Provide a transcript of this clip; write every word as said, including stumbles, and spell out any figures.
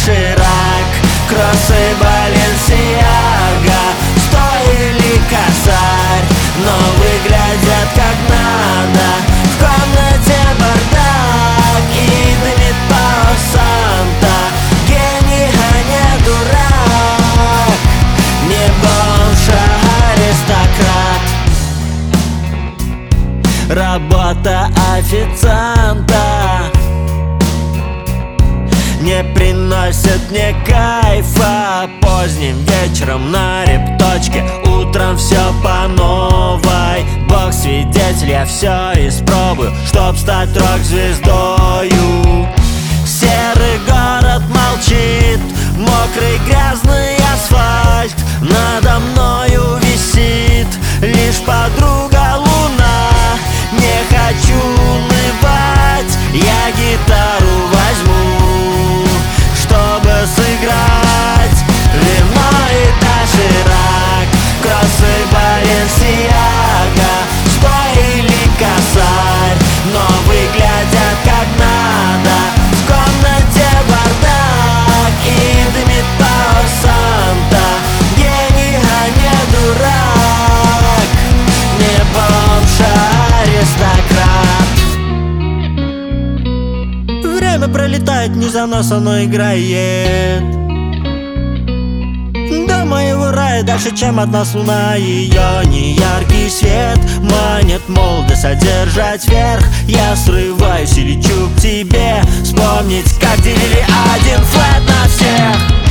доширак, кроссы Баленсиага, сто или косарь, но выглядят как надо. В комнате бардак и дымит Пало Санта. Гений, а не дурак, не бомж, а аристократ. Работа официанта не приносит мне кайфа. Поздним вечером на репточке, утром все по новой. Бог свидетель, я все испробую, чтоб стать рок-звездою. Серый город молчит, мокрый грязный асфальт. Надо мною висит лишь подруга луна. Не хочу унывать, я гитару возьму, чтобы сыграть. Вино и доширак, кроссы Баленсиага, сто или косарь, но выглядят как надо. В комнате бардак и дымит Пало Санта. Гений, а не дурак, не бомж, а аристократ. Время пролетает не за нас, оно играет до моего рая дальше, чем от нас луна. Ее неяркий свет манит молодость одержать верх. Я срываюсь и лечу к тебе, вспомнить, как делили один флэт на всех.